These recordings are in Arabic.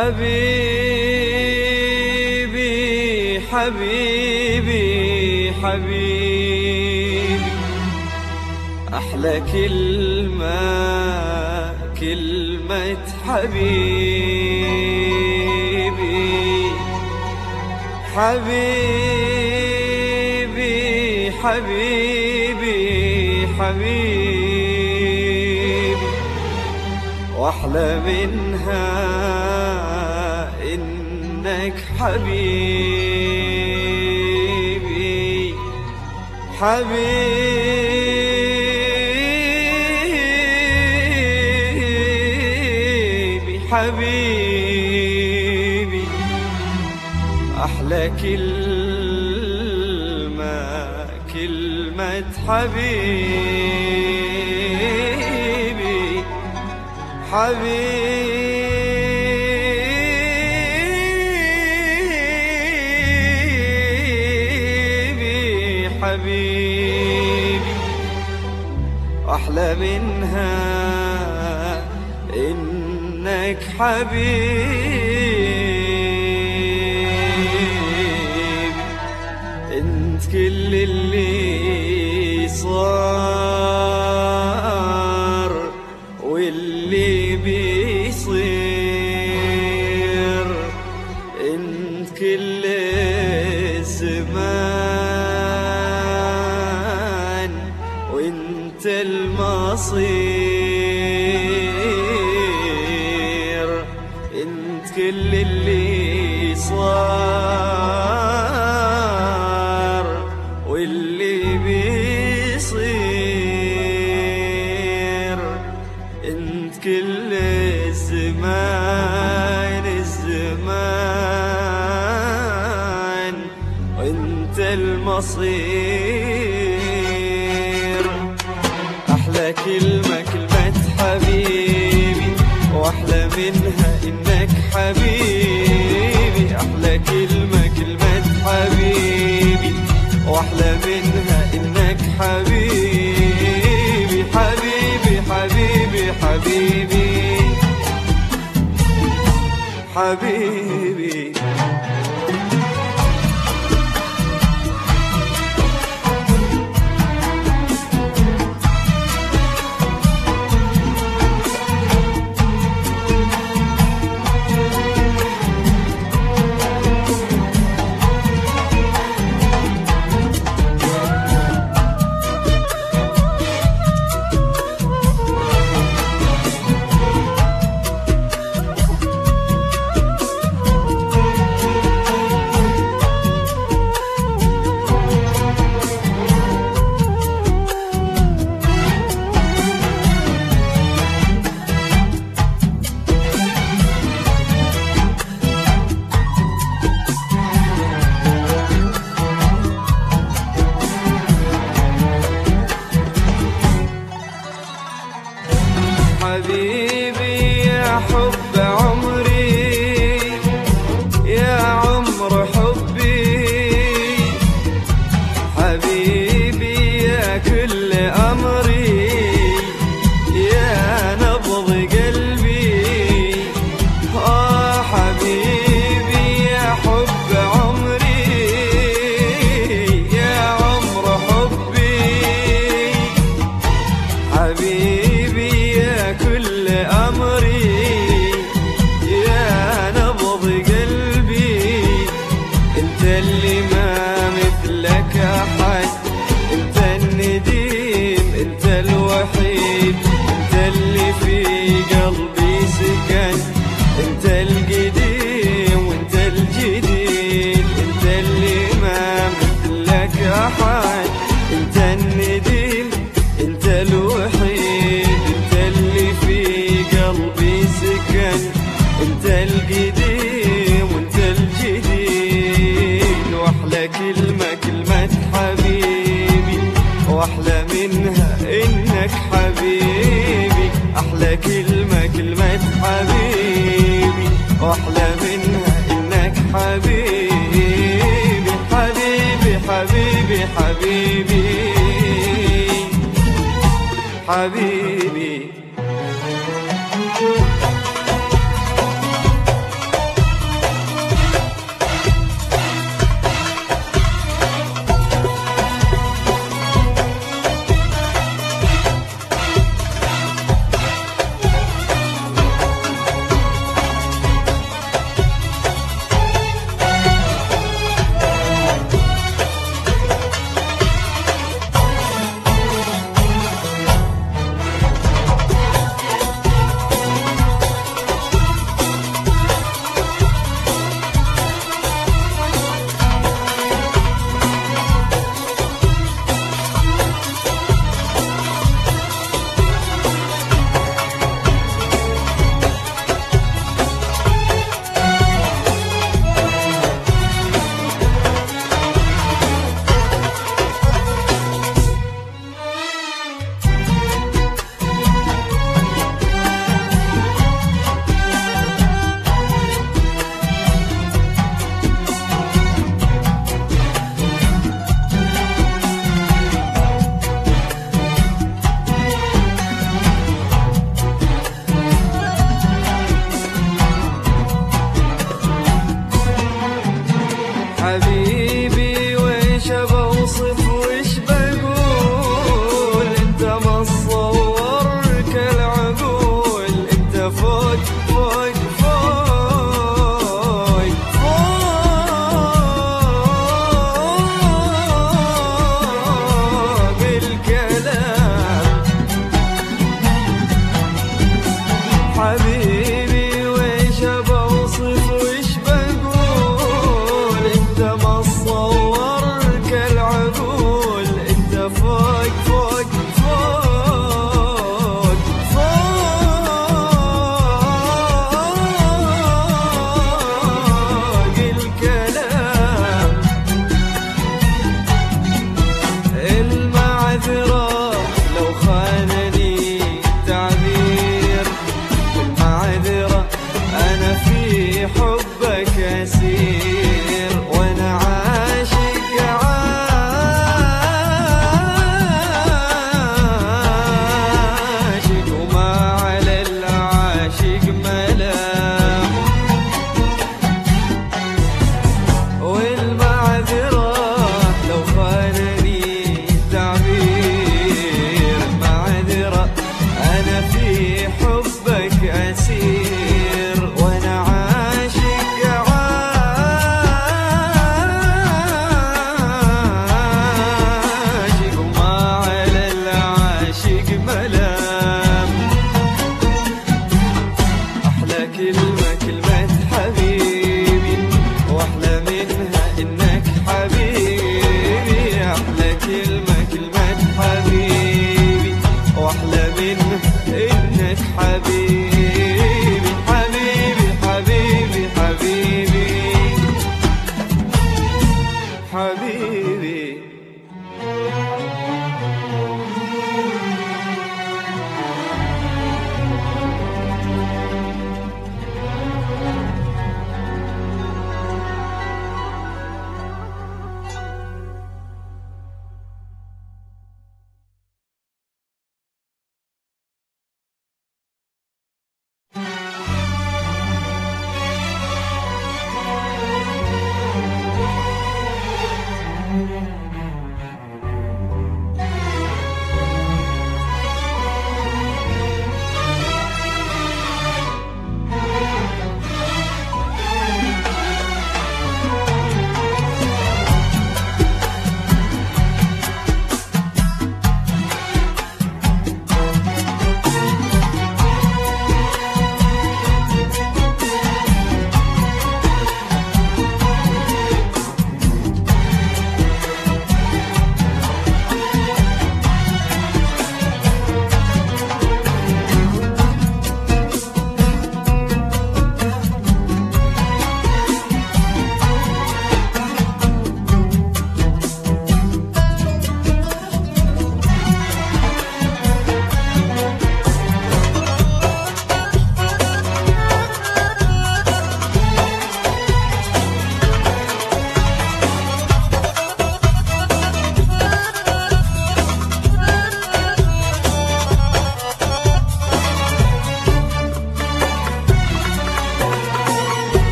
حبيبي حبيبي حبيبي، أحلى كلمة حبيبي. حبيبي حبيبي حبيبي، وأحلى منها إنك حبيبي. حبيبي حبيبي، أحلى كلمة حبيبي. حبيبي حبيبي، أحلى منها إنك حبيبي. انت كل اللي صار واللي بيصير، انت كل الزمان وانت المصير. انت كل اللي صار واللي بيصير، انت كل الزمان وانت المصير. احلى كلمة حبيبي، واحلى منها انك حبيبي. احلى كلمة حبيبي، واحلى منها انك حبيبي. حبيبي حبيبي حبيبي حبيبي. حبيبي يا حب عمري، يا عمر حبي. حبيبي يا كل أمري، يا نبض قلبي. حبيبي يا حب عمري، يا عمر حبي. حبيبي كل أمري، يا نبض قلبي. انت اللي ما مثلك أحد، انت النديم، انت الوحيد، انت اللي في قلبي سكن. انت القديم وانت الجديد، انت اللي ما مثلك أحد. انت النديم، انت الوحيد، انت القديم وانت الجديد. واحلى كلمة حبيبي، واحلى منها انك حبيبي. احلى كلمة حبيبي، واحلى منها انك حبيبي. حبيبي حبيبي حبيبي حبيبي.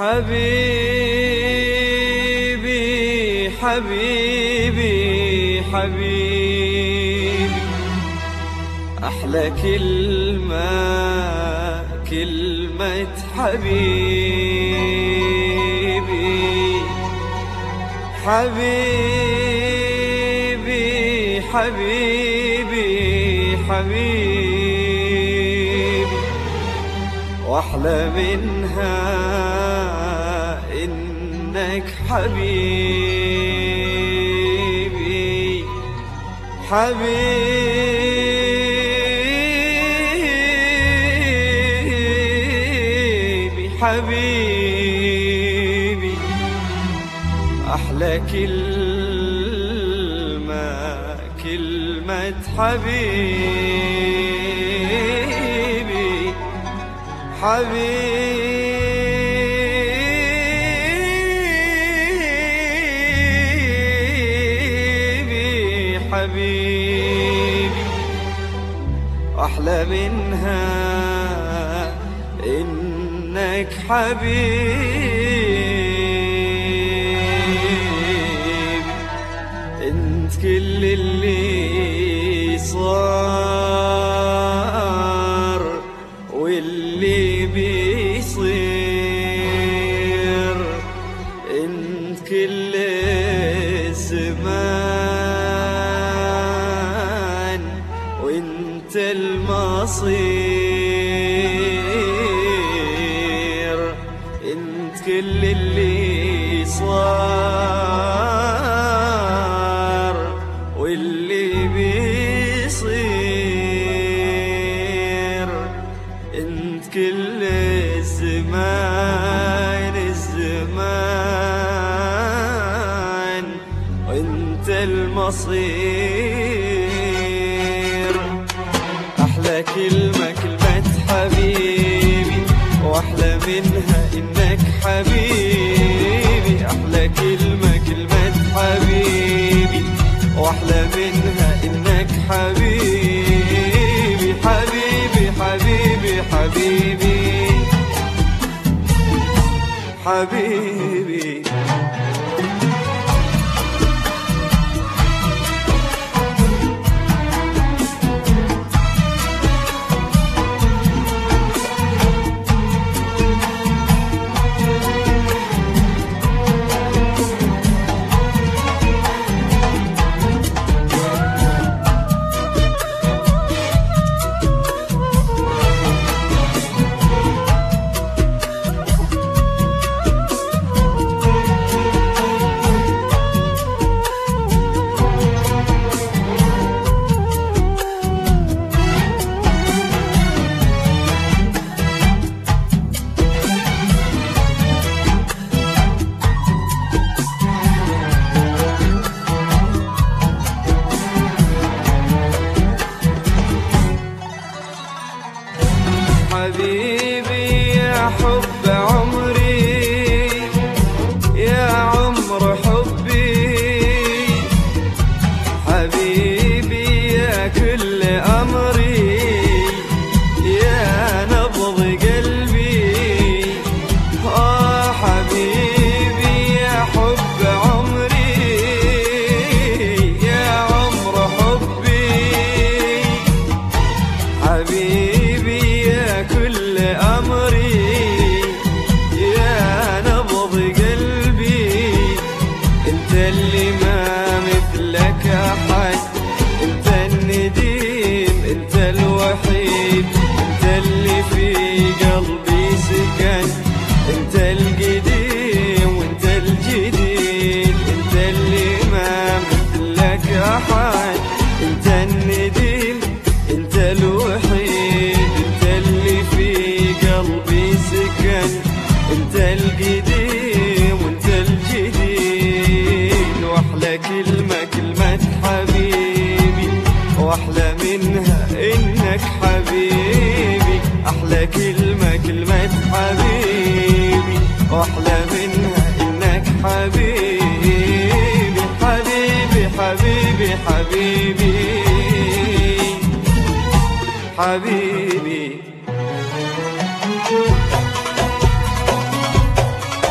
حبيبي حبيبي حبيبي، أحلى كلمة كلمة حبيبي. حبيبي حبيبي حبيبي، وأحلى منها إنك حبيبي. حبيبي حبيبي، أحلى كلمة كلمة حبيبي. حبيبي حبيبي، أحلى منها إنك حبيبي. انت كل اللي صار واللي بيصير، انت كل الزمان وانت المصير. انت كل اللي صار واللي بيصير، انت كل الزمان الزمان وانت المصير. أحلى كلمة كلمة حبيبي، وأحلى منها إنك حبيبي. أحلى كلمة كلمة حبيبي، وأحلى منها إنك حبيبي. حبيبي حبيبي حبيبي حبيبي. حبيبي يا حب عمري، يا عمر حبي. حبيبي يا كل أمري، يا نبض قلبي. حبيبي يا حب عمري، يا عمر حبي. حبيبي كل أمري، يا نبض قلبي. انت اللي ما مثلك أحد، انت النديم انت الوحيد. انت اللي في قلبي سكن، انت القديم وانت الجديد. انت اللي ما مثلك أحد، انت النديم انت الوحيد. انت القديم وانت الجديد. واحلى كلمة كلمة حبيبي، واحلى منها انك حبيبي. احلى كلمة كلمة حبيبي، واحلى منها انك حبيبي. حبيبي حبيبي حبيبي حبيبي.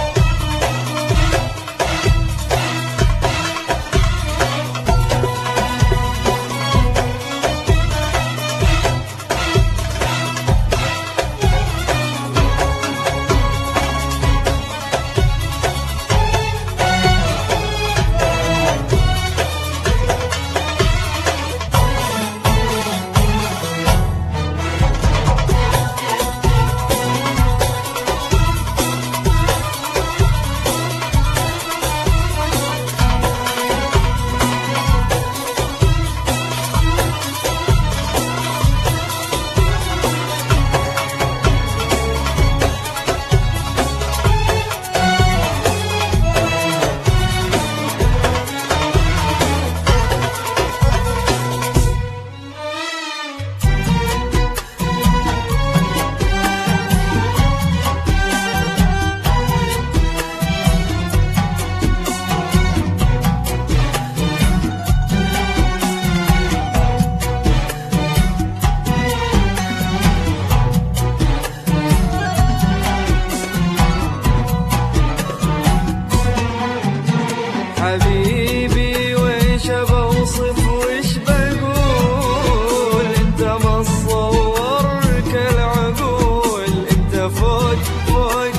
حبيبي ويش بوصف وش بقول، انت ما تصور كالعقول، انت فوق فوق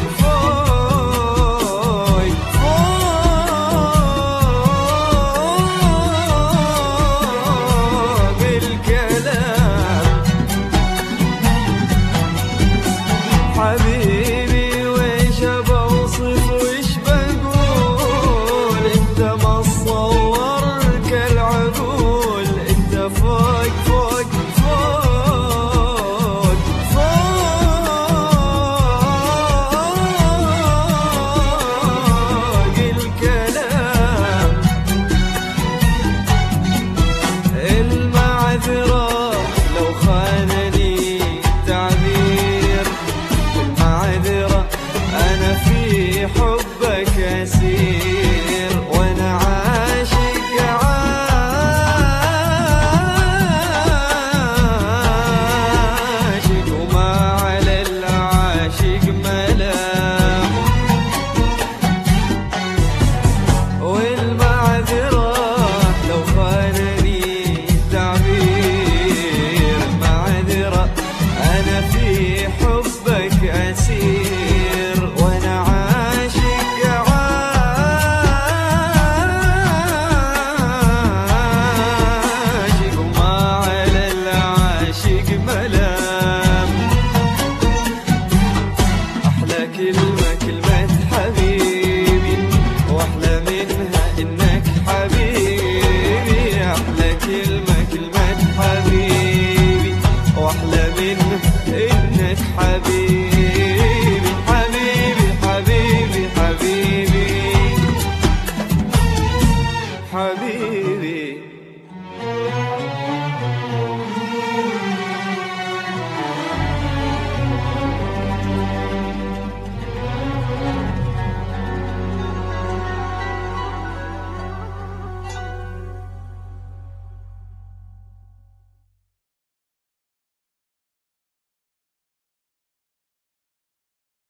فوق فوق الكلام. حبيبي ويش بوصف وش بقول، انت ما تصور